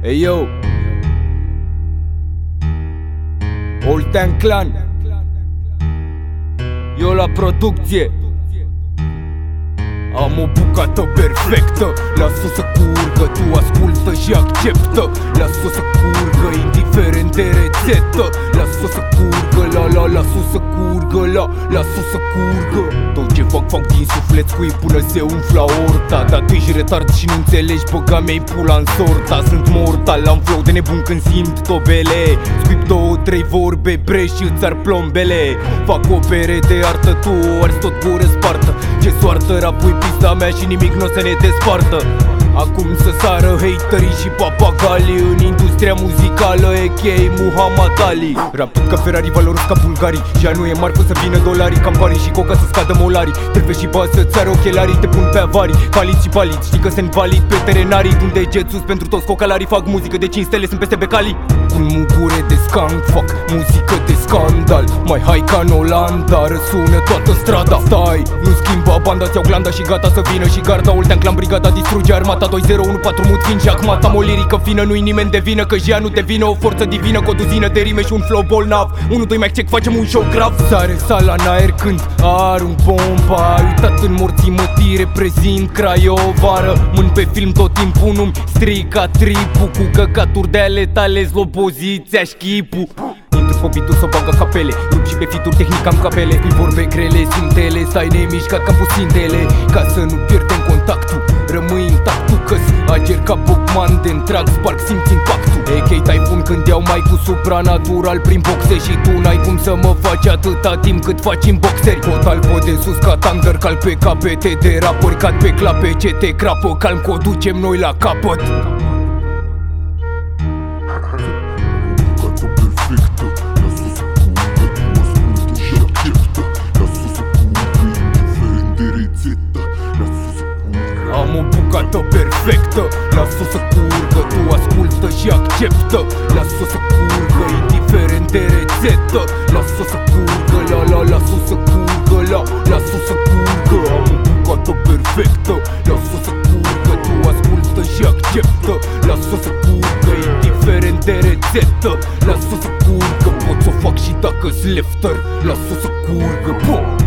Hey yo, Oltean Clan, eu la producție. Am o bucată perfectă, lasă să curgă, tu ascultă și acceptă. Lasă să curgă, indiferent de rețetă. Lasă să curgă, lasă să curgă, lasă să curgă. Tot ce fac din suflet, scui până se umfla orta. Dar tu ești retard și nu înțelegi, băga mea-i pula în sorta. Sunt mortal, am flow de nebun când simt tobele. Scuip 2-3 vorbe, breș și îți ar plombele. Fac opere de artă, tu o arzi tot cu răspartă. Ce soartă, rapui pista mea și nimic n-o să ne despartă. Acum să sară haterii și papagalii în industria muzicală, a.k.a. Muhammad Ali. Rapid ca Ferrari, valoros ca bulgarii. Și nu e marfă să vină dolarii, campanii și coca să scadă molarii. Trebuie și bani să-ți ară ochelarii, te pun pe avarii. Valid și valid, știi că sunt valid pe terenarii. Un deget sus pentru toți cocalarii. Fac muzică de 5 stele, sunt peste becalii. Un mugure de skunk, fac muzică de scandal. Mai hai ca în Olanda, răsună toată strada. Stai, nu schimba banda, ți-au glanda și gata să vină și garda. Oltean Clan, brigada distruge armata. 2014 mut vin și acum am o lirică fină. Nu-i nimeni de vină, că ea nu devine o forță divină. Cu o duzină de rime și un flow bolnav. 1-2 mic check, facem un show grav. Sare sala în aer când arunc bomba. Uitat în morții mătii, reprezint Craiova. Mân pe film tot timpul, nu-mi strica tripul. Cu căcaturi de ale tale, zlopoziția și chipul. Intru pe beat-ul să bagă capele, rup și pe fituri tehnic am capele. Îi vorbe grele, sintele, stai nemișcat ca pusintele. Ca să nu pierdem contactul, rămâi intactul, că-s ager ca Bogman de întrag, sparg, simți impactul. A.k.a. Typhoon când iau mai cu supranatural prin boxe. Și tu n-ai cum să mă faci atâta timp cât faci în boxeri. Total pot de sus ca Thunder, cal pe capete de rapări. Cad pe clape ce te crapă, calm că o ducem noi la capăt. Am o bucată perfectă, lasă să curgă, tu ascultă și acceptă. Lasă să curgă, indiferent de rețetă. Lasă să curgă, lasă să curgă, lasă să curgă. Am o bucată perfectă, lasă să curgă, tu ascultă și acceptă. Lasă să curgă, indiferent de rețetă. Lasă să curgă, pot să o fac și dacă-s lefter. Lasă să curgă,